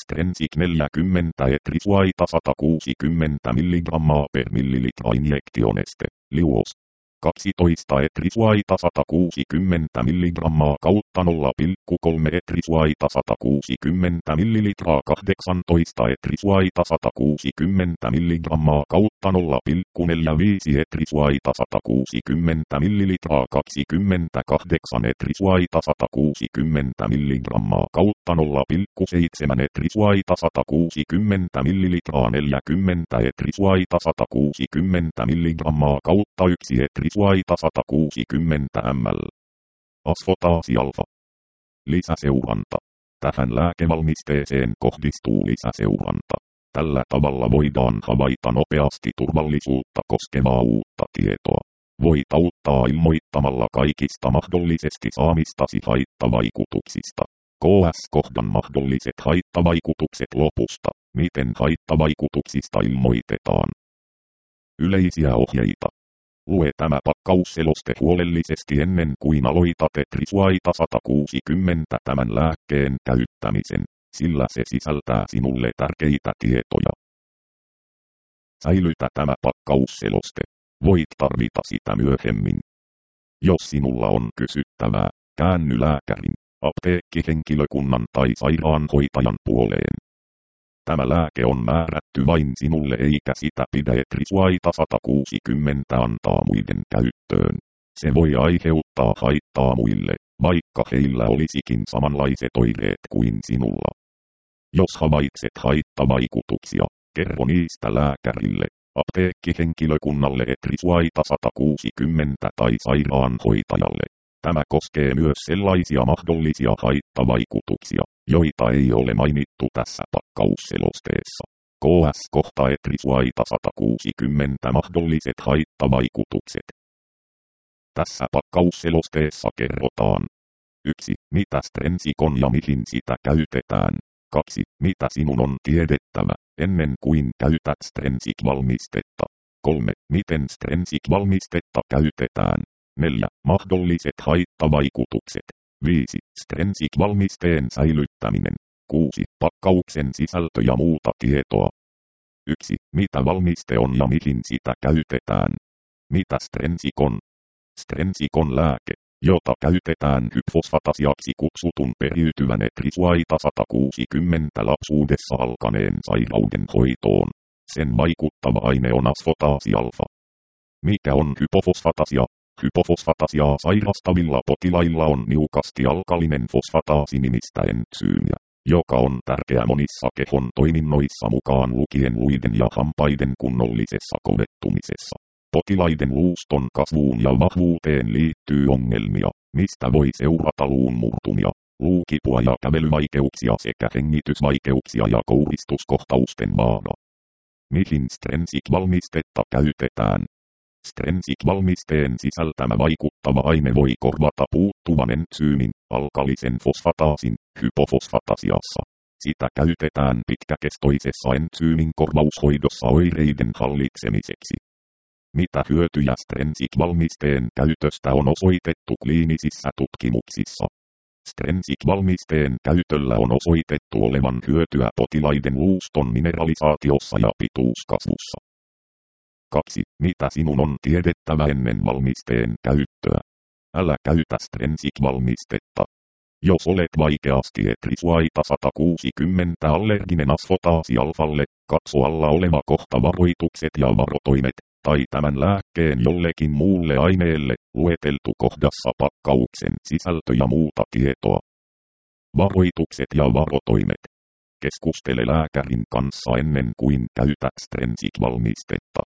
Strensiq 40 etrisuaita 160 mg per millilitra injektioneste, liuos. 12 etrisuaita 160 mg kautta 0,3 etrisuaita 160 ml 18 etrisuaita 160 mg kautta 0,45 etrisuaita 160 ml 28 etrisuaita 160 mg kautta 0,7 etrisuaita 160 ml 40 etrisuaita 160 mg kautta 1 etrisuaita 160 ml. Asfotaasi-alfa. Lisäseuranta. Tähän lääkevalmisteeseen kohdistuu lisäseuranta. Tällä tavalla voidaan havaita nopeasti turvallisuutta koskevaa uutta tietoa. Voit auttaa ilmoittamalla kaikista mahdollisesti saamistasi haittavaikutuksista. KS-kohdan mahdolliset haittavaikutukset lopusta. Miten haittavaikutuksista ilmoitetaan? Yleisiä ohjeita. Lue tämä pakkausseloste huolellisesti ennen kuin aloitat etrisuaita 160 tämän lääkkeen käyttämisen, sillä se sisältää sinulle tärkeitä tietoja. Säilytä tämä pakkausseloste. Voit tarvita sitä myöhemmin. Jos sinulla on kysyttävää, käänny lääkärin, apteekkihenkilökunnan tai sairaanhoitajan puoleen. Tämä lääke on määrätty vain sinulle eikä sitä pidä etrisuaita 160 antaa muiden käyttöön. Se voi aiheuttaa haittaa muille, vaikka heillä olisikin samanlaiset oireet kuin sinulla. Jos havaitset haittavaikutuksia, kerro niistä lääkärille, apteekkihenkilökunnalle etrisuaita 160 tai sairaanhoitajalle. Tämä koskee myös sellaisia mahdollisia haittavaikutuksia, joita ei ole mainittu tässä pakkausselosteessa. KS-kohta etrisuaita 160 mahdolliset haittavaikutukset. Tässä pakkausselosteessa kerrotaan 1. Mitä Strensiq on ja mihin sitä käytetään. 2. Mitä sinun on tiedettävä, ennen kuin käytät Strensiq-valmistetta. 3. Miten Strensiq-valmistetta käytetään. 4. Mahdolliset haittavaikutukset. 5. Strensiq-valmisteen säilyttäminen. 6. Pakkauksen sisältö ja muuta tietoa. 1. Mitä valmiste on ja mihin sitä käytetään. Mitä Strensiq on? Strensiq on lääke, jota käytetään hypfosfatasiaksi kutsutun periytyvän etrisuaita 160 lapsuudessa alkaneen sairauden hoitoon. Sen vaikuttava aine on asfotaasi-alfa. Mikä on hypofosfatasia? Hypofosfatasiaa sairastavilla potilailla on niukasti alkalinen fosfataasi-nimistä entsyymiä, joka on tärkeä monissa kehon toiminnoissa mukaan lukien luiden ja hampaiden kunnollisessa kovettumisessa. Potilaiden luuston kasvuun ja vahvuuteen liittyy ongelmia, mistä voi seurata luun murtumia, luukipua ja kävelyvaikeuksia sekä hengitysvaikeuksia ja kouristuskohtausten vaara. Mihin Strensiq-valmistetta käytetään? Strensiq-valmisteen sisältämä vaikuttava aine voi korvata puuttuvan entsyymin, alkalisen fosfataasin, hypofosfatasiassa. Sitä käytetään pitkäkestoisessa entsyymin korvaushoidossa oireiden hallitsemiseksi. Mitä hyötyjä Strensiq-valmisteen käytöstä on osoitettu kliinisissä tutkimuksissa? Strensiq-valmisteen käytöllä on osoitettu olevan hyötyä potilaiden luuston mineralisaatiossa ja pituuskasvussa. 2. Mitä sinun on tiedettävä ennen valmisteen käyttöä? Älä käytä Strensiq-valmistetta. Jos olet vaikeasti etrisuaita 160 allerginen asfotaasi-alfalle, katso alla oleva kohta varoitukset ja varotoimet, tai tämän lääkkeen jollekin muulle aineelle, lueteltu kohdassa pakkauksen sisältö ja muuta tietoa. Varoitukset ja varotoimet. Keskustele lääkärin kanssa ennen kuin käytät Strensiq-valmistetta.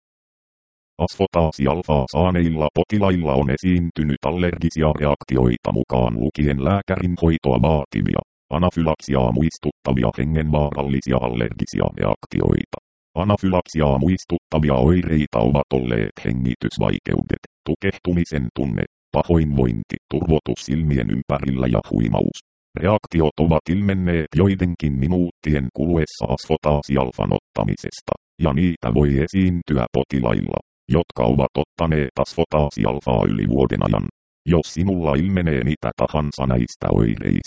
Asfotaasi-alfaa saaneilla potilailla on esiintynyt allergisia reaktioita mukaan lukien lääkärin hoitoa vaativia, anafylaksiaa muistuttavia hengenvaarallisia allergisia reaktioita. Anafylaksiaa muistuttavia oireita ovat olleet hengitysvaikeudet, tukehtumisen tunne, pahoinvointi, turvotus silmien ympärillä ja huimaus. Reaktiot ovat ilmenneet joidenkin minuuttien kuluessa asfotaasi-alfan ottamisesta, ja niitä voi esiintyä potilailla, jotka ovat ottaneet asfotaasi-alfaa yli vuoden ajan. Jos sinulla ilmenee mitä tahansa näistä oireista,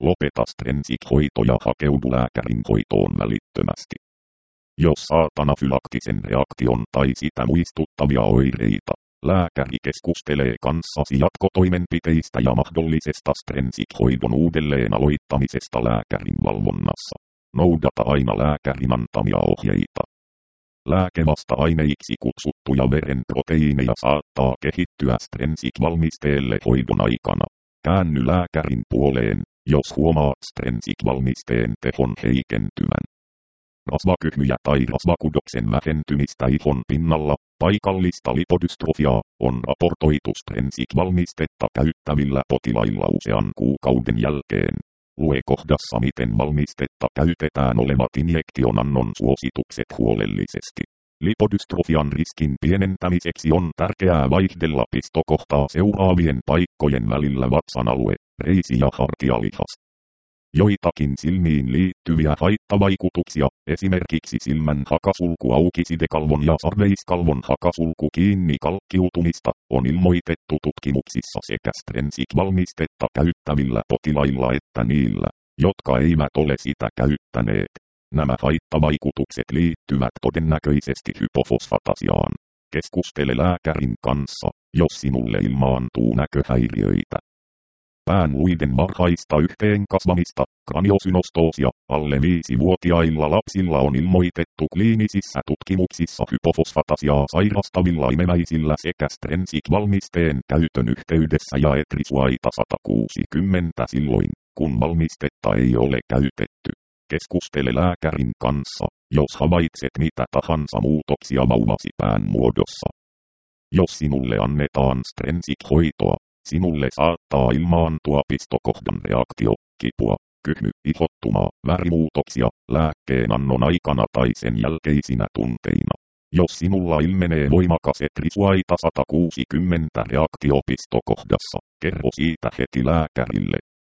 Lopeta Strensiq-hoito ja hakeudu lääkärin hoitoon välittömästi. Jos saat anafylaktisen reaktion tai sitä muistuttavia oireita, lääkäri keskustelee kanssasi jatkotoimenpiteistä ja mahdollisesta Strensiq-hoidon uudelleen aloittamisesta lääkärin valvonnassa. Noudata aina lääkärin antamia ohjeita. Lääkevasta-aineiksi kutsuttuja veren proteiineja saattaa kehittyä Strensiq-valmisteelle hoidon aikana. Käänny lääkärin puoleen, jos huomaat Strensiq-valmisteen tehon heikentyvän. Rasvakyhmyjä tai rasvakudoksen vähentymistä ihon pinnalla, paikallista lipodystrofiaa, on raportoitu Strensiq-valmistetta käyttävillä potilailla usean kuukauden jälkeen. Lue kohdassa miten valmistetta käytetään olevat injektionannon suositukset huolellisesti. Lipodystrofian riskin pienentämiseksi on tärkeää vaihdella pistokohtaa seuraavien paikkojen välillä vatsan alue, reisi ja hartialihas. Joitakin silmiin liittyviä haittavaikutuksia, esimerkiksi silmän hakasulku aukisidekalvon ja sarveiskalvon hakasulku kiinni kalkkiutumista, on ilmoitettu tutkimuksissa sekä Strensiq-valmistetta käyttävillä potilailla että niillä, jotka eivät ole sitä käyttäneet. Nämä haittavaikutukset liittyvät todennäköisesti hypofosfatasiaan. Keskustele lääkärin kanssa, jos sinulle ilmaantuu näköhäiriöitä. Päänluiden varhaista yhteenkasvamista, kraniosynostoosia, alle 5-vuotiailla lapsilla on ilmoitettu kliinisissä tutkimuksissa hypofosfatasiaa sairastavilla imeväisillä sekä Strensiq-valmisteen käytön yhteydessä ja etrisuaita 160 silloin, kun valmistetta ei ole käytetty. Keskustele lääkärin kanssa, jos havaitset mitä tahansa muutoksia vauvasi pään muodossa. Jos sinulle annetaan Strensiq-hoitoa, sinulle saattaa ilmaantua pistokohdan reaktio, kipua, kyhmy, ihottumaa, värimuutoksia, lääkkeen annon aikana tai sen jälkeisinä tunteina. Jos sinulla ilmenee voimakas etrisuaita 160 reaktio pistokohdassa, kerro siitä heti lääkärille.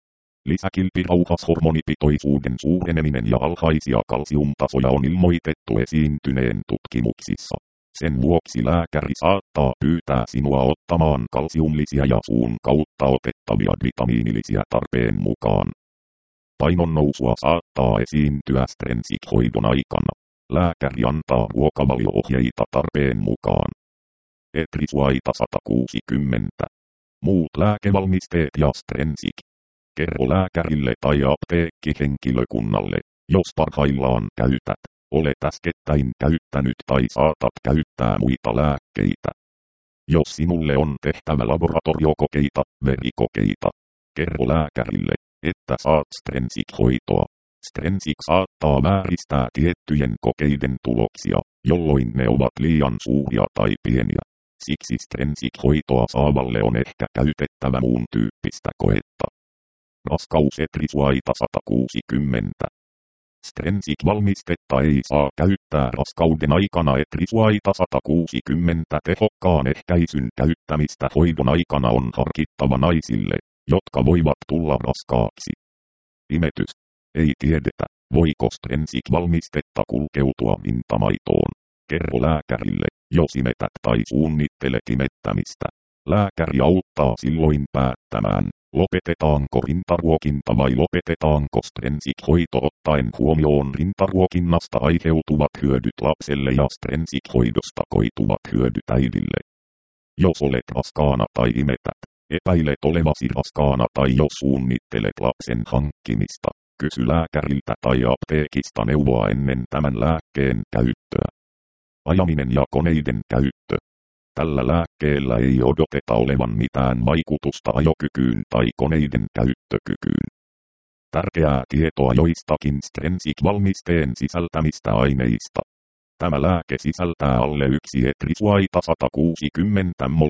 Lisäkilpirauhashormonipitoisuuden suureneminen ja alhaisia kalsiumtasoja on ilmoitettu esiintyneen tutkimuksissa. Sen vuoksi lääkäri saattaa pyytää sinua ottamaan kalsiumlisiä ja suun kautta otettavia vitamiinilisiä tarpeen mukaan. Painon nousua saattaa esiintyä Strensiq-hoidon aikana. Lääkäri antaa ruokavalio-ohjeita tarpeen mukaan. Etrisuaita 160. Muut lääkevalmisteet ja Strensiq. Kerro lääkärille tai apteekkihenkilökunnalle, jos parhaillaan käytät, olet äskettäin käyttänyt tai saatat käyttää muita lääkkeitä. Jos sinulle on tehtävä laboratoriokokeita, verikokeita, kerro lääkärille, että saat Strensiq-hoitoa. Strensiq saattaa vääristää tiettyjen kokeiden tuloksia, jolloin ne ovat liian suuria tai pieniä. Siksi Strensiq-hoitoa saavalle on ehkä käytettävä muun tyyppistä koetta. Raskaus etrisuaita 160. Strensiq-valmistetta ei saa käyttää raskauden aikana etrisuaita 160 tehokkaan ehkäisyn käyttämistä hoidon aikana on harkittava naisille, jotka voivat tulla raskaaksi. Imetys. Ei tiedetä, voiko Strensiq-valmistetta kulkeutua rintamaitoon. Kerro lääkärille, jos imetät tai suunnittelet imettämistä. Lääkäri auttaa silloin päättämään, lopetetaanko rintaruokinta vai lopetetaanko Strensiq-hoito ottaen huomioon rintaruokinnasta aiheutuvat hyödyt lapselle ja Strensiq-hoidosta koituvat hyödyt äidille. Jos olet raskaana tai imetät, epäilet olevasi raskaana tai jos suunnittelet lapsen hankkimista, kysy lääkäriltä tai apteekista neuvoa ennen tämän lääkkeen käyttöä. Ajaminen ja koneiden käyttö. Tällä lääkkeellä ei odoteta olevan mitään vaikutusta ajokykyyn tai koneiden käyttökykyyn. Tärkeää tietoa joistakin Strensiq-valmisteen sisältämistä aineista. Tämä lääke sisältää alle 1 etrisuaita 160 mol,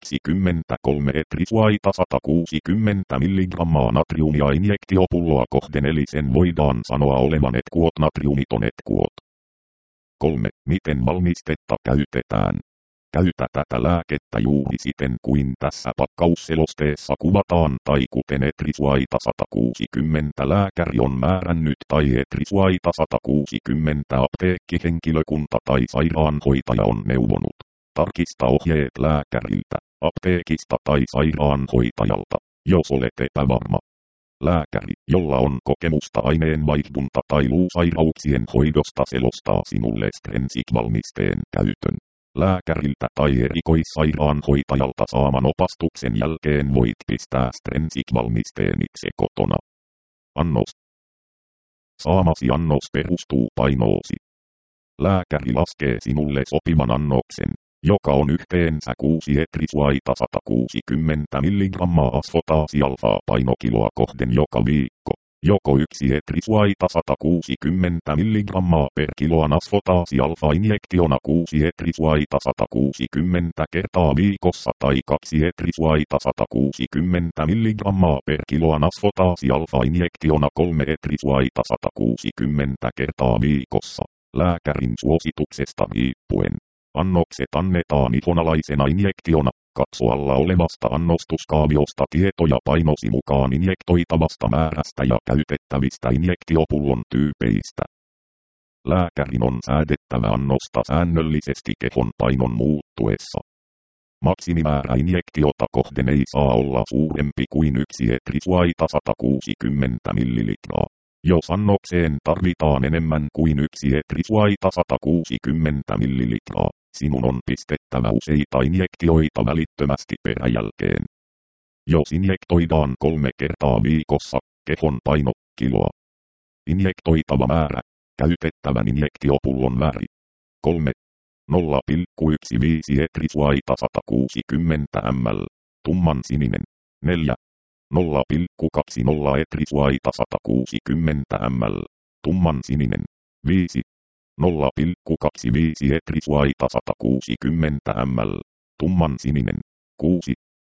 23 etrisuaita 160 mg natriumia injektiopulloa kohden eli sen voidaan sanoa olevan etkuot natriumiton etkuot. 3. Miten valmistetta käytetään? Käytä tätä lääkettä juuri siten kuin tässä pakkausselosteessa kuvataan tai kuten etrisuaita 160 lääkäri on määrännyt tai etrisuaita 160 apteekkihenkilökunta tai sairaanhoitaja on neuvonut. Tarkista ohjeet lääkäriltä, apteekista tai sairaanhoitajalta, jos olet epävarma. Lääkäri, jolla on kokemusta aineenvaihdunta tai luusairauksien hoidosta selostaa sinulle Strensiq-valmisteen käytön. Lääkäriltä tai erikoissairaanhoitajalta saaman opastuksen jälkeen voit pistää Strensiq-valmisteen itse kotona. Annos. Saamasi annos perustuu painoosi. Lääkäri laskee sinulle sopivan annoksen, joka on yhteensä 6 etrisuaita 160 mg asfotaasialfaa painokiloa kohden joka viikko. Joko 1 etrisuaita 160 mg per kiloa asfotaasialfa-injektiona 6 etrisuaita 160 kertaa viikossa tai 2 etrisuaita 160 mg per kiloa asfotaasialfa-injektiona 3 etrisuaita 160 kertaa viikossa. Lääkärin suosituksesta riippuen. Annokset annetaan ihonalaisena injektiona. Katso alla olevasta annostuskaaviosta tietoja painosi mukaan injektoitavasta määrästä ja käytettävistä injektiopullon tyypeistä. Lääkärin on säädettävä annosta säännöllisesti kehon painon muuttuessa. Maksimimäärä injektiota kohden ei saa olla suurempi kuin 1 etrisuaita 160 ml. Jos annokseen tarvitaan enemmän kuin 1 etrisuaita 160 ml, sinun on pistettävä useita injektioita välittömästi peräjälkeen. Jos injektoidaan 3 kertaa viikossa, kehon paino, kiloa. Injektoitava määrä, käytettävän injektiopullon väri. 3. 0,15 etrisuaita 160 ml, tumman sininen. 4. 0,20 etrisuaita 160 ml, tumman sininen. 5. 0,25 etrisuaita 160 ml, tumman sininen. 6.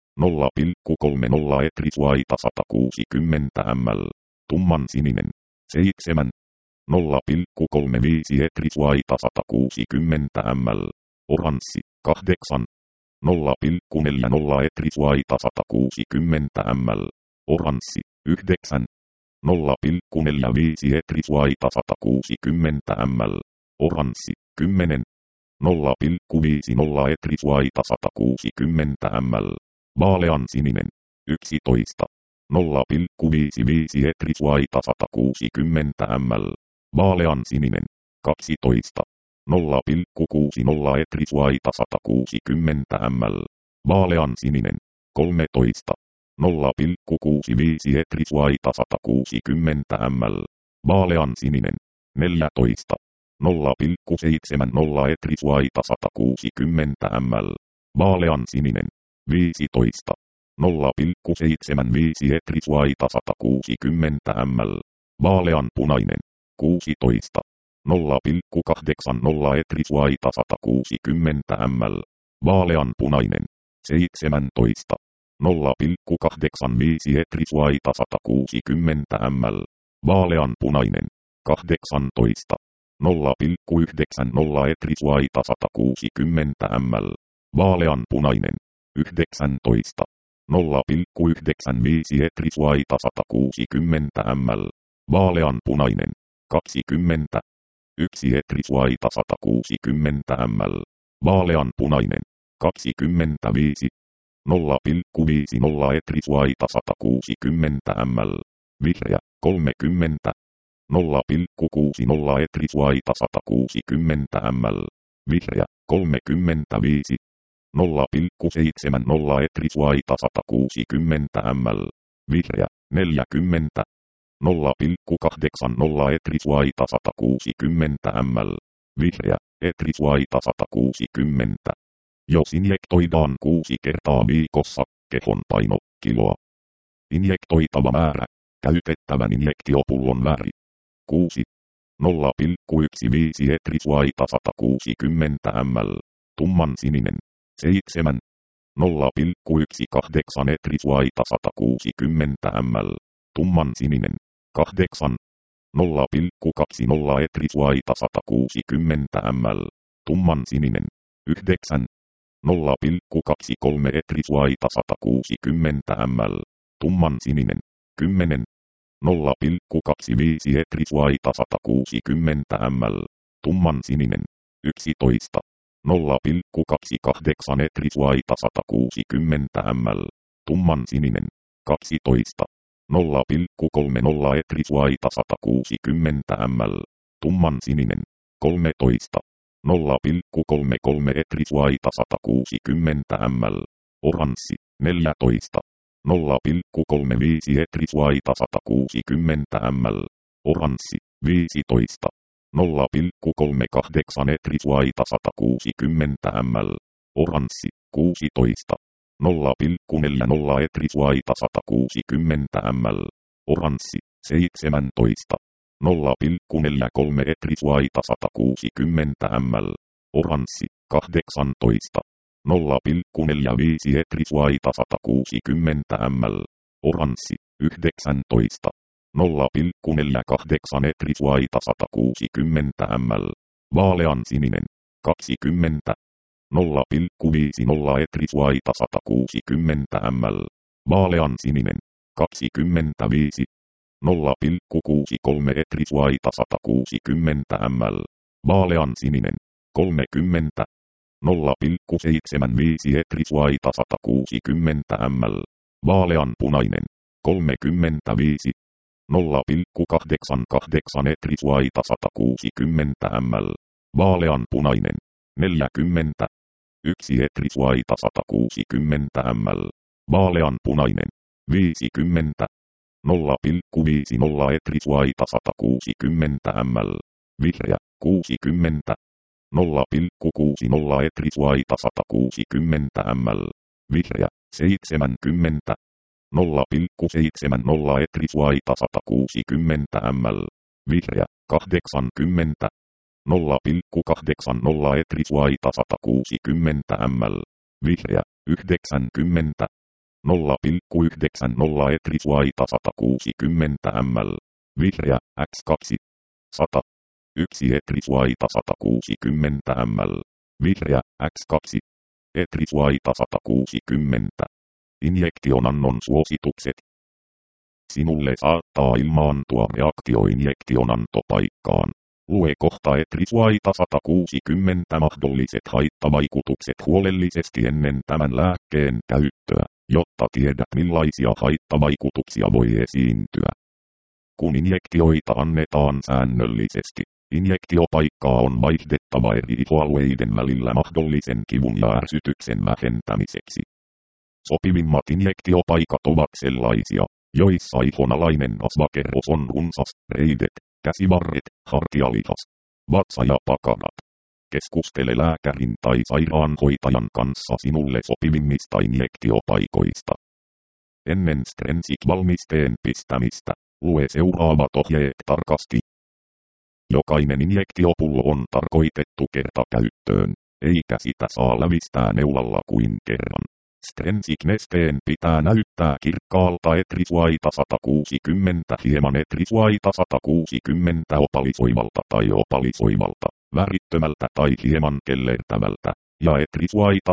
0,30 etrisuaita 160 ml, tumman sininen. 7. 0,35 etrisuaita 160 ml, oranssi. 8. 0,40 etrisuaita 160 ml, oranssi. 9. 0,45 etrisuaita 160 ml, oranssi. 10. 0,50 etrisuaita 160 ml, vaalean sininen. 11. 0,55 etrisuaita 160 ml, vaalean sininen. 12. 0,60 etrisuaita 160 ml, vaalean sininen. 13. 0,65 etrisuaita 160 ml, vaalean sininen. 14. 0,70 etrisuaita 160 ml, vaalean sininen. 15. 0,75 etrisuaita 160 ml, vaalean punainen. 16. 0,80 etrisuaita 160 ml, vaalean punainen. 17. 0,85 etrisuaita 160 ml, vaalean punainen. 18. 0,90 etrisuaita 160 ml, vaalean punainen. 19. 0,95 etrisuaita 160 ml, vaalean punainen. 20. 1 etrisuaita 160 ml, vaalean punainen. 25. 0,50 etrisuaita 160 ml, vihreä. 30. 0,60 etrisuaita 160 ml, vihreä. 35. 0,70 etrisuaita 160 ml, vihreä. 40. 0,80 etrisuaita 160 ml, vihreä. Etrisuaita 160. Jos injektoidaan 6 kertaa viikossa, kehon paino, kiloa. Injektoitava määrä, käytettävän injektiopullon väri. 6. 0,15 etrisuaita 160 ml, tumman sininen. 7. 0,18 etrisuaita 160 ml, tumman sininen. 8. 0,20 etrisuaita 160 ml, tumman sininen. 9. 0,23 etrisuaita 160 ml, tumman sininen. 10. 0,25 etrisuaita 160 ml, tumman sininen. 11. 0,28 etrisuaita 160 ml, tumman sininen. 12. 0,30 etrisvaita 160 ml. Tumman sininen. 13. 0,33 etrisvaita 160 ml. Oranssi. 14. 0,35 etrisvaita 160 ml. Oranssi. 15. 0,38 etrisvaita 160 ml. Oranssi. 16. 0,40 etrisvaita 160 ml. Oranssi. 17. 0,43 etrisvaita 160 ml. Oranssi. 18. 0,45 etrisvaita 160 ml. Oranssi. 19. 0,48 etrisvaita 160 ml. Vaalean sininen. 20. 0,50 etrisvaita 160 ml. Vaalean sininen. 25. 0,63 etrisvaita 160 ml. Vaalean sininen. 30. 0,75 etrisvaita 160 ml. Vaalean punainen. 35. 0,88 etrisvaita 160 ml. Vaalean punainen. 40. 1 etrisvaita 160 ml. Vaalean punainen. 50. 0,50 etrisvaita 160 ml. Vihreä. 60. 0,60 etrisvaita 160 ml. Vihreä. 70. 0,70 etrisvaita 160 ml. Vihreä. 80. 0,80 etrisvaita 160 ml. Vihreä. 90. 0,90 etrisvaita 160 ml. Vihreä. X2. 100. 1 etrisvaita 160 ml. Vihreä. X2. Etrisvaita 160. Injektionannon suositukset. Sinulle saattaa ilmaantua reaktio injektionantopaikkaan. Lue kohta etrisvaita 160 mahdolliset haittavaikutukset huolellisesti ennen tämän lääkkeen käyttöä, jotta tiedät millaisia haittavaikutuksia voi esiintyä. Kun injektioita annetaan säännöllisesti, injektiopaikkaa on vaihdettava eri ihoalueiden välillä mahdollisen kivun ja ärsytyksen vähentämiseksi. Sopivimmat injektiopaikat ovat sellaisia, joissa ihonalainen rasvakerros on runsas, reidet, käsivarret, hartialihas, vatsa ja pakarat. Keskustele lääkärin tai sairaanhoitajan kanssa sinulle sopivimmista injektiopaikoista. Ennen Strensiq-valmisteen pistämistä, lue seuraavat ohjeet tarkasti. Jokainen injektiopullo on tarkoitettu kertakäyttöön, eikä sitä saa lävistää neulalla kuin kerran. Strensiq-nesteen pitää näyttää kirkkaalta etrisvaita 160 hieman etrisvaita 160 opalisoivalta tai opalisoivalta, värittömältä tai hieman kellertävältä, ja etrisvaita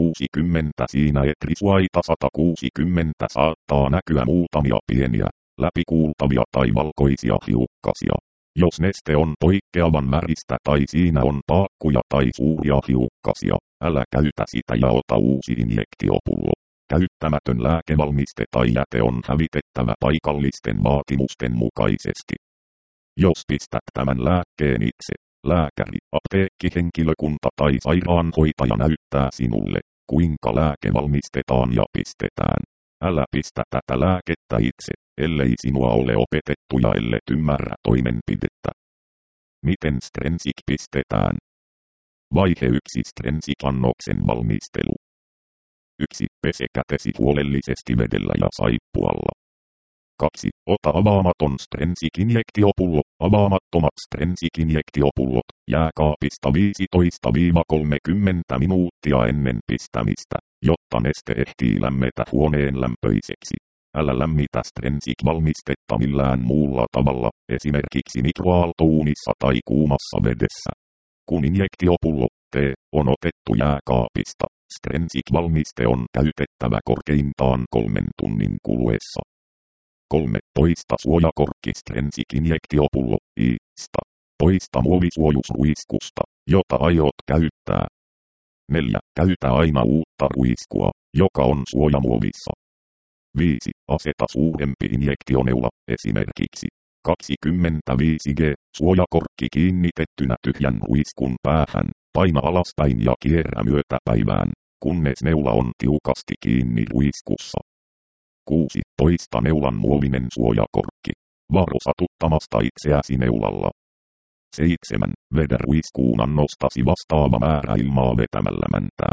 160 siinä etrisvaita 160 saattaa näkyä muutamia pieniä, läpikuultavia tai valkoisia hiukkasia. Jos neste on poikkeavan väristä tai siinä on paakkuja tai suuria hiukkasia, älä käytä sitä ja ota uusi injektiopullo. Käyttämätön lääkevalmiste tai jäte on hävitettävä paikallisten vaatimusten mukaisesti. Jos pistät tämän lääkkeen itse, lääkäri, apteekkihenkilökunta tai sairaanhoitaja näyttää sinulle, kuinka lääke valmistetaan ja pistetään. Älä pistä tätä lääkettä itse, ellei sinua ole opetettu ja ellet ymmärrä toimenpidettä. Miten Strensiq pistetään? Vaihe 1 Strensiq-annoksen valmistelu. 1. Pese kätesi huolellisesti vedellä ja saippualla. 2. Ota avaamaton Strensiq-injektiopullo. Avaamattomat Strensiq-injektiopullot jääkaapista 15–30 minuuttia ennen pistämistä, jotta neste ehtii lämmetä huoneen lämpöiseksi. Älä lämmitä Strensiq-valmistetta millään muulla tavalla, esimerkiksi mikroaaltouunissa tai kuumassa vedessä. Kun injektiopullo T on otettu jääkaapista, Strensiq-valmiste on käytettävä korkeintaan 3 tunnin kuluessa. 3. Poista suojakorkki Strensiq-injektiopullo I-sta. Poista muovisuojusruiskusta, jota aiot käyttää. 4. Käytä aina uutta ruiskua, joka on suojamuovissa. 5. Aseta suurempi injektioneula, esimerkiksi 25G, suojakorkki kiinnitettynä tyhjän ruiskun päähän, paina alaspäin ja kierrä myötäpäivään, kunnes neula on tiukasti kiinni ruiskussa. 6. Toista neulan muovinen suojakorkki. Varo satuttamasta itseäsi neulalla. 7. Vedä ruiskuun annostasi vastaava määrä ilmaa vetämällä mäntää.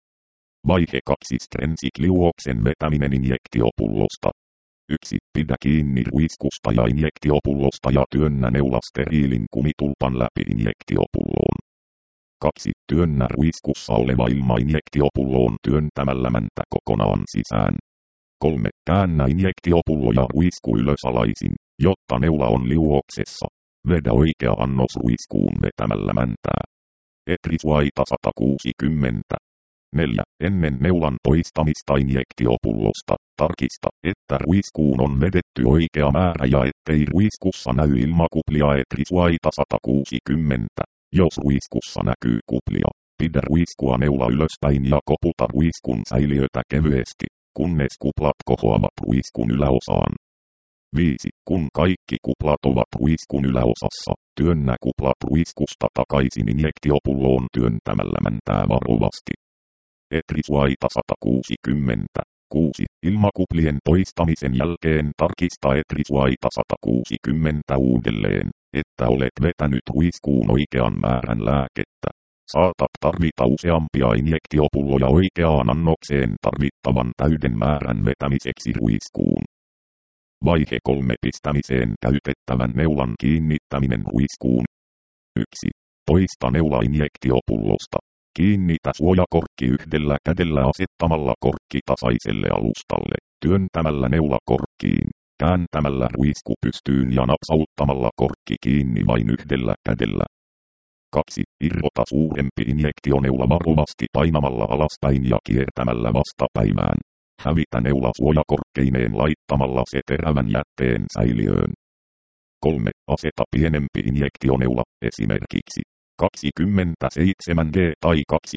Vaihe 2. Strensic-liuoksen vetäminen injektiopullosta. 1. Pidä kiinni ruiskusta ja injektiopullosta ja työnnä neula steriilin kumitulpan läpi injektiopulloon. 2. Työnnä ruiskussa oleva ilma injektiopulloon työntämällä mäntä kokonaan sisään. 3. Käännä injektiopullo ja ruisku ylösalaisin, jotta neula on liuoksessa. Vedä oikea annos ruiskuun vetämällä mäntää. Etrisuaita 160. 4. Ennen neulan poistamista injektiopullosta, tarkista, että ruiskuun on vedetty oikea määrä ja ettei ruiskussa näy ilmakuplia. Etrisuaita 160. Jos ruiskussa näkyy kuplia, pidä ruiskua neula ylöspäin ja koputa ruiskun säiliötä kevyesti, kunnes kuplat kohoavat ruiskun yläosaan. 5. Kun kaikki kuplat ovat ruiskun yläosassa, työnnä kuplat ruiskusta takaisin injektiopulloon työntämällä mäntää varovasti. Etrisuaita 160. 6. Ilmakuplien poistamisen jälkeen tarkista etrisuaita 160 uudelleen, että olet vetänyt ruiskuun oikean määrän lääkettä. Saatat tarvita useampia injektiopulloja oikeaan annokseen tarvittavan täyden määrän vetämiseksi ruiskuun. Vaihe 3. Pistämiseen käytettävän neulan kiinnittäminen ruiskuun. 1. Poista neula injektiopullosta. Kiinnitä suojakorkki yhdellä kädellä asettamalla korkki tasaiselle alustalle, työntämällä neula korkkiin, kääntämällä ruisku pystyyn ja napsauttamalla korkki kiinni vain yhdellä kädellä. 2. Irrota suurempi injektioneula varovasti painamalla alaspäin ja kiertämällä vastapäivään. Hävitä neula suojakorkkeineen laittamalla se terävän jätteen säiliöön. 3. Aseta pienempi injektioneula, esimerkiksi 27G tai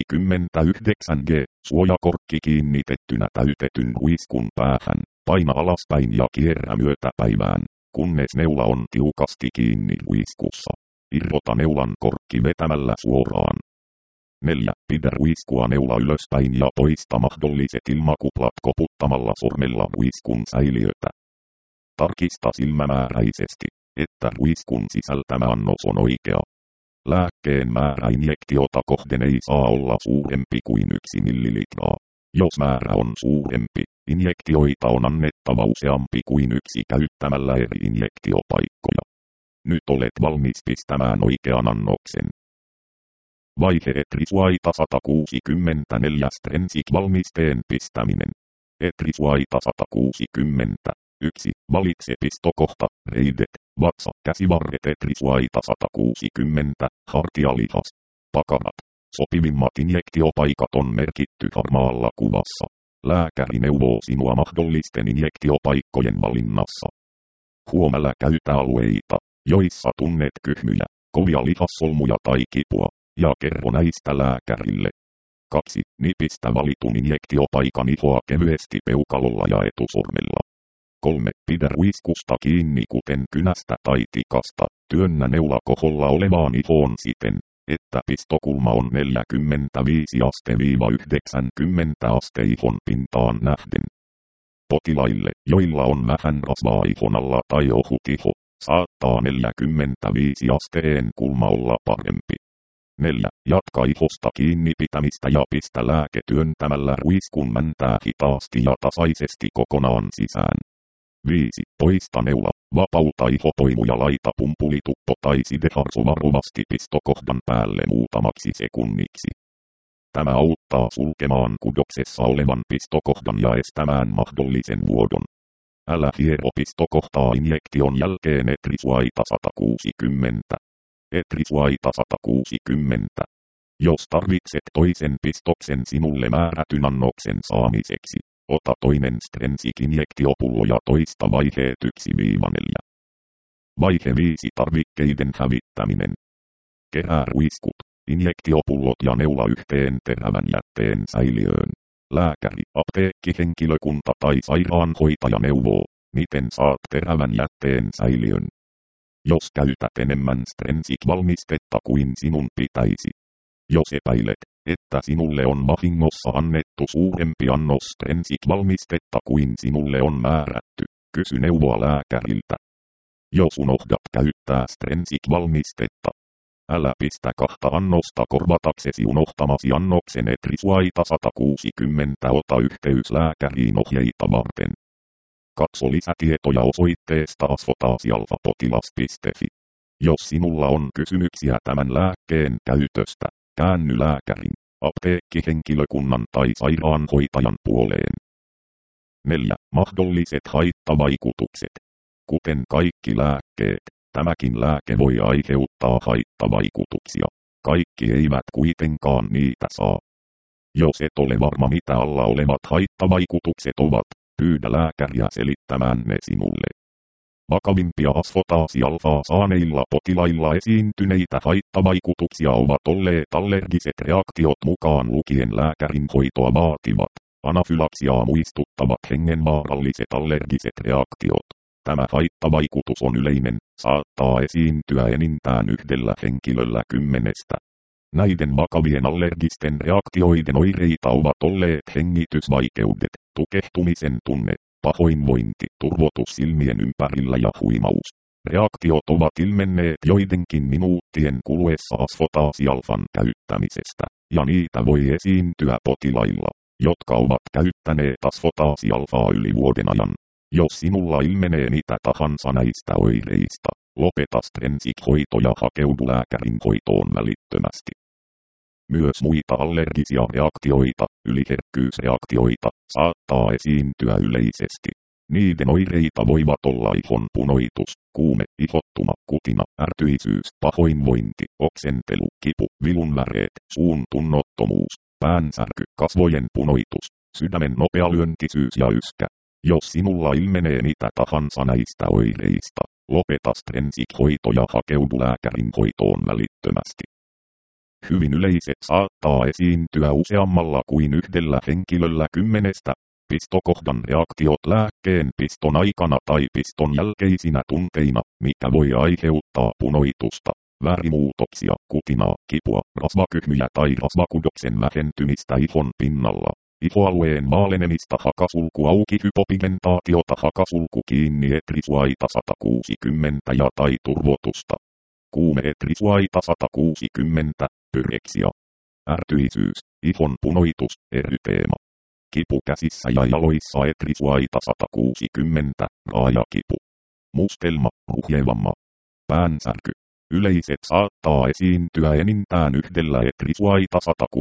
29G, suojakorkki kiinnitettynä täytetyn ruiskun päähän, paina alaspäin ja kierrä myötäpäivään, kunnes neula on tiukasti kiinni ruiskussa. Irrota neulan korkki vetämällä suoraan. 4. Pidä ruiskua neula ylöspäin ja poista mahdolliset ilmakuplat koputtamalla sormella ruiskun säiliötä. Tarkista silmämääräisesti, että ruiskun sisältämä annos on oikea. Lääkkeen määrä injektiota kohden ei saa olla suurempi kuin 1 millilitraa. Jos määrä on suurempi, injektioita on annettava useampi kuin 1 käyttämällä eri injektiopaikkoja. Nyt olet valmis pistämään oikean annoksen. Vaihe Etrisuaita 164 Strensic-valmisteen pistäminen. Etrisuaita 160. 1. Valitse pistokohta, reidet, vatsa, käsivarret. Etrisuaita 160, hartialihas, pakarat. Sopivimmat injektiopaikat on merkitty harmaalla kuvassa. Lääkäri neuvoo sinua mahdollisten injektiopaikkojen valinnassa. Huomella käytä alueita, joissa tunnet kyhmyjä, kovia lihassolmuja tai kipua, ja kerro näistä lääkärille. 2. Nipistä valitun injektiopaikan ihoa kevyesti peukalolla ja etusormella. 3. Pidä ruiskusta kiinni kuten kynästä tai tikasta, työnnä neula koholla olevaan ihoon siten, että pistokulma on 45°-90° ihon pintaan nähden. Potilaille, joilla on vähän rasvaa ihon alla tai ohut iho, saattaa 45° kulma olla parempi. 4. Jatka ihosta kiinni pitämistä ja pistä lääke työntämällä ruiskun mäntää hitaasti ja tasaisesti kokonaan sisään. 5. Poista neula, vapauta ihopoimu ja laita pumpulituppo tai sideharsu varovasti pistokohdan päälle muutamaksi sekunniksi. Tämä auttaa sulkemaan kudoksessa olevan pistokohdan ja estämään mahdollisen vuodon. Älä hiero pistokohtaa injektion jälkeen. Etrisuaita 160. Etrisuaita 160. Jos tarvitset toisen pistoksen sinulle määrätyn annoksen saamiseksi, ota toinen Strensic-injektiopullo ja toista vaiheet 1-4. Vaihe 5. Tarvikkeiden hävittäminen. Kerää ruiskut, injektiopullot ja neula yhteen terävän jätteen säiliöön. Lääkäri, apteekkihenkilökunta tai sairaanhoitaja neuvoo, miten saat terävän jätteen säiliön. Jos käytät enemmän Strensiq-valmistetta kuin sinun pitäisi. Jos epäilet, että sinulle on vahingossa annettu suurempi annos Strensiq-valmistetta kuin sinulle on määrätty, kysy neuvoa lääkäriltä. Jos unohdat käyttää Strensiq-valmistetta, älä pistä 2 annosta korvataksesi unohtamasi annoksen Etrisuaita 160. Ota yhteys lääkäriin ohjeita varten. Katso lisätietoja osoitteesta asfotasialfapotilas.fi. Jos sinulla on kysymyksiä tämän lääkkeen käytöstä, käänny lääkärin, apteekkihenkilökunnan tai sairaanhoitajan puoleen. 4. Mahdolliset haittavaikutukset. Kuten kaikki lääkkeet, tämäkin lääke voi aiheuttaa haittavaikutuksia. Kaikki eivät kuitenkaan niitä saa. Jos et ole varma mitä alla olevat haittavaikutukset ovat, pyydä lääkäriä selittämään ne sinulle. Vakavimpia asfotaasialfaa saaneilla potilailla esiintyneitä haittavaikutuksia ovat olleet allergiset reaktiot mukaan lukien lääkärin hoitoa vaativat, anafylaksiaa muistuttavat hengenvaaralliset allergiset reaktiot. Tämä haittavaikutus on yleinen, saattaa esiintyä enintään 1 henkilöllä 10. Näiden vakavien allergisten reaktioiden oireita ovat olleet hengitysvaikeudet, tukehtumisen tunne, pahoinvointi, turvotus silmien ympärillä ja huimaus. Reaktiot ovat ilmenneet joidenkin minuuttien kuluessa asfotaasialfan käyttämisestä, ja niitä voi esiintyä potilailla, jotka ovat käyttäneet asfotaasialfaa yli vuoden ajan. Jos sinulla ilmenee mitä tahansa näistä oireista, lopeta Strensiq-hoito ja hakeudu lääkärin hoitoon välittömästi. Myös muita allergisia reaktioita, yliherkkyysreaktioita, saattaa esiintyä yleisesti. Niiden oireita voivat olla ihon punoitus, kuume, ihottuma, kutina, ärtyisyys, pahoinvointi, oksentelu, kipu, vilunväreet, suun tunnottomuus, päänsärky, kasvojen punoitus, sydämen nopea lyöntisyys ja yskä. Jos sinulla ilmenee mitä tahansa näistä oireista, lopeta Strensiq-hoito ja hakeudu lääkärin hoitoon välittömästi. Hyvin yleiset saattaa esiintyä useammalla kuin 1 henkilöllä 10. Pistokohdan reaktiot lääkkeen piston aikana tai piston jälkeisinä tunteina, mikä voi aiheuttaa punoitusta, värimuutoksia, kutinaa, kipua, rasvakyhmyjä tai rasvakudoksen vähentymistä ihon pinnalla. Ihoalueen vaalenemista, hakasulku auki, hypopigmentaatiota, hakasulku kiinni, Etrisuaita 160 ja tai turvotusta. Kuume, Etrisuaita 160, pyreksia. Ärtyisyys, ihon punoitus, eryteema. Kipu käsissä ja jaloissa, Etrisuaita 160, raajakipu. Mustelma, ruhjevamma. Päänsärky. Yleiset saattaa esiintyä enintään 1 Etrisuaita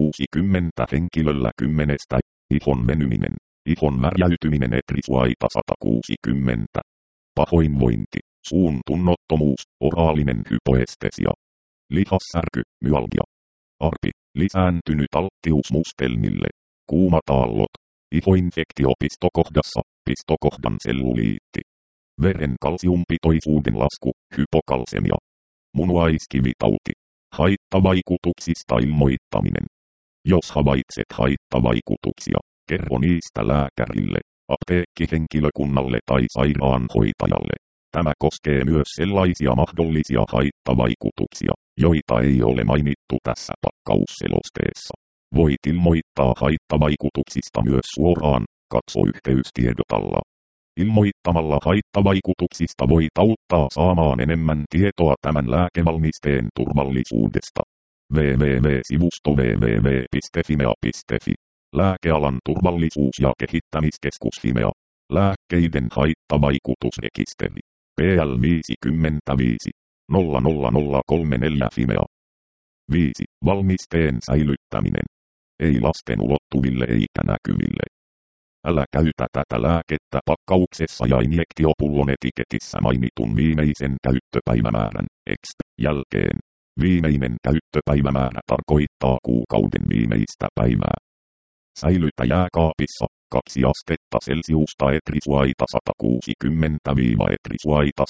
160 henkilöllä 10. Ihon venyminen, ihon värjäytyminen, Etrisuaita 160. Pahoinvointi, suun tunnottomuus, oraalinen hypoestesia. Lihassärky, myalgia. Arpi, lisääntynyt alttius mustelmille. Kuumat aallot. Ihoinfektio pistokohdassa, pistokohdan selluliitti. Veren kalsiumpitoisuuden lasku, hypokalsemia. Munuaiskivitauti. Haittavaikutuksista ilmoittaminen. Jos havaitset haittavaikutuksia, kerro niistä lääkärille, apteekkihenkilökunnalle tai sairaanhoitajalle. Tämä koskee myös sellaisia mahdollisia haittavaikutuksia, joita ei ole mainittu tässä pakkausselosteessa. Voit ilmoittaa haittavaikutuksista myös suoraan, katso yhteystiedot alla. Ilmoittamalla haittavaikutuksista voit auttaa saamaan enemmän tietoa tämän lääkevalmisteen turvallisuudesta. www.sivusto www.fimea.fi. Lääkealan turvallisuus- ja kehittämiskeskus Fimea. Lääkkeiden haittavaikutusrekisteri. PL 55 00034 Fimea. 5. Valmisteen säilyttäminen. Ei lasten ulottuville eikä näkyville. Älä käytä tätä lääkettä pakkauksessa ja injektiopullon etiketissä mainitun viimeisen käyttöpäivämäärän jälkeen. Viimeinen käyttöpäivämäärä tarkoittaa kuukauden viimeistä päivää. Säilytä jääkaapissa 2 astetta Celsiusta Etrisuaita 160-Etrisuaita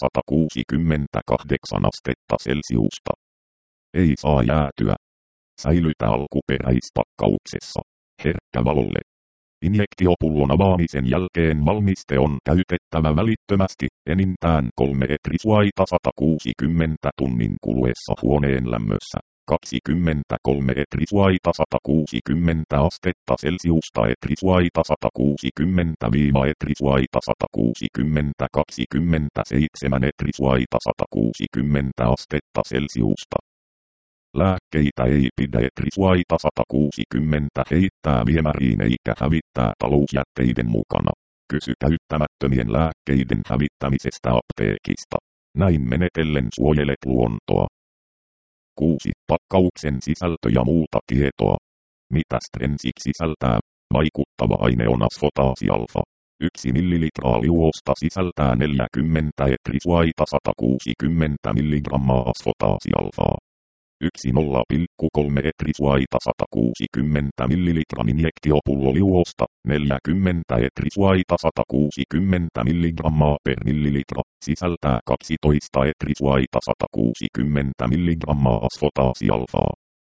168 astetta Celsiusta. Ei saa jäätyä. Säilytä alkuperäispakkauksessa. Herkkä valolle. Injektiopullon avaamisen jälkeen valmiste on käytettävä välittömästi, enintään 3 etrisuaita 160 tunnin kuluessa huoneen lämmössä. 23 etrisuaita 160 astetta Celsiusta etrisuaita 160-etrisuaita 160 27 etrisuaita 160 astetta Celsiusta. Lääkkeitä ei pidä etrisuaita 160 heittää viemäriin eikä hävittää talousjätteiden mukana. Kysy käyttämättömien lääkkeiden hävittämisestä apteekista. Näin menetellen suojelet luontoa. 6. Pakkauksen sisältö ja muuta tietoa. Mitä Strensiq sisältää? Vaikuttava aine on asfotaasialfa. 1 ml liuosta sisältää 40 etrisuaita 160 mg asfotaasialfaa. 1,03 etrisuaita 160 ml injektiopullo liuosta, 40 etrisuaita 160 mg per millilitra, sisältää 12 etrisuaita 160 mg asfotaasialfaa.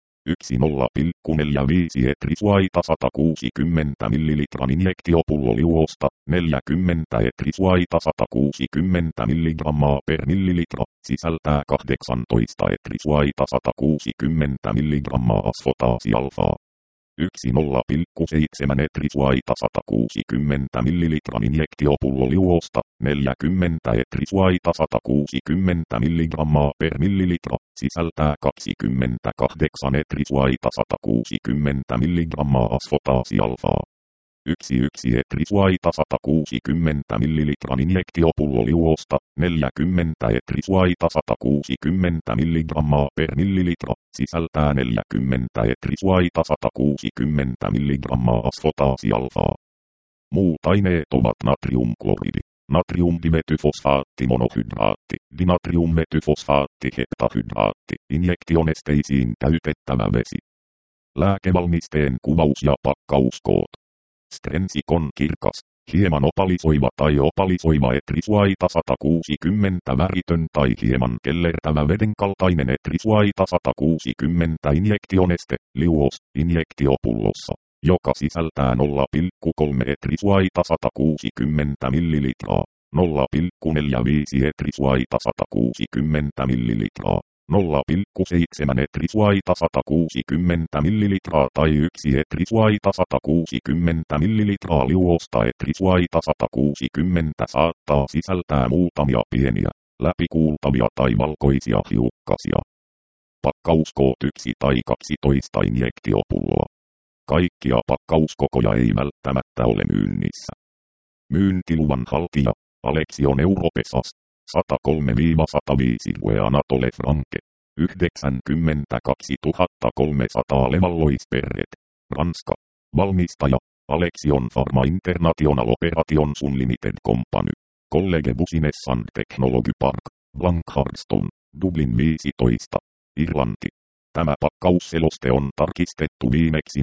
1,45 etrisuaita 160 ml injektiopullo liuosta, 40 etrisuaita 160 mg per millilitra, sisältää 18 etrisuaita 160 mg asfotaasialfaa. 1,07 etrisuaita 160 ml injektiopullo liuosta, 40 etrisuaita 160 mg per millilitra, sisältää 28 etrisuaita 160 mg asfotaasialfaa. 1 etrisuaita 160 ml injektiopullo liuosta, 40 etrisuaita 160 mg per millilitra, sisältää 40 etrisuaita 160 mg asfotaasialfaa. Muut aineet ovat natriumkloridi, natriumdimetyfosfaattimonohydraatti, dinatriummetyfosfaatti heptahydraatti, injektionesteisiin käytettävä vesi. Lääkevalmisteen kuvaus ja pakkauskoot. Strensiq on kirkas, hieman opalisoiva tai opalisoiva etrisuaita 160 väritön tai hieman kellertävä vedenkaltainen etrisuaita 160 injektioneste, liuos, injektiopullossa, joka sisältää 0,3 etrisuaita 160 ml, 0,45 etrisuaita 160 ml. 0,7 etrisuaita 160 ml tai 1 etrisuaita 160 ml liuosta etrisuaita 160 saattaa sisältää muutamia pieniä, läpikuultavia tai valkoisia hiukkasia. Pakkauskoot 1 tai 12 injektiopulloa. Kaikkia pakkauskokoja ei välttämättä ole myynnissä. Myyntiluvan haltija, Alexion Europesas. 103-105 Anatole Franke. 92 300 Levallois-Perret. Ranska. Valmistaja. Alexion Pharma International Operations Unlimited Company. College Business and Technology Park. Blankhardston. Dublin 15. Irlanti. Tämä pakkausseloste on tarkistettu viimeksi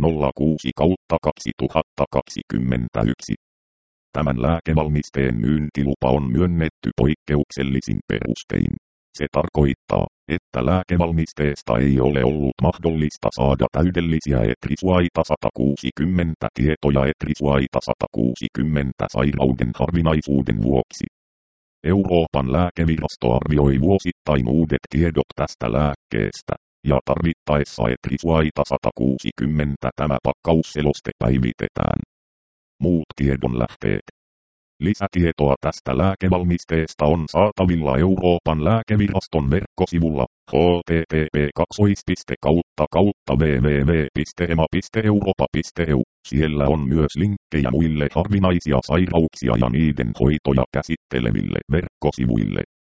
06/2021. Tämän lääkevalmisteen myyntilupa on myönnetty poikkeuksellisin perustein. Se tarkoittaa, että lääkevalmisteesta ei ole ollut mahdollista saada täydellisiä etrisuaita 160 tietoja etrisuaita 160 sairauden harvinaisuuden vuoksi. Euroopan lääkevirasto arvioi vuosittain uudet tiedot tästä lääkkeestä, ja tarvittaessa etrisuaita 160 tämä pakkausseloste päivitetään. Muut tiedonlähteet. Lisätietoa tästä lääkevalmisteesta on saatavilla Euroopan lääkeviraston verkkosivulla http://www.ema.europa.eu. Siellä on myös linkkejä muille harvinaisia sairauksia ja niiden hoitoja käsitteleville verkkosivuille.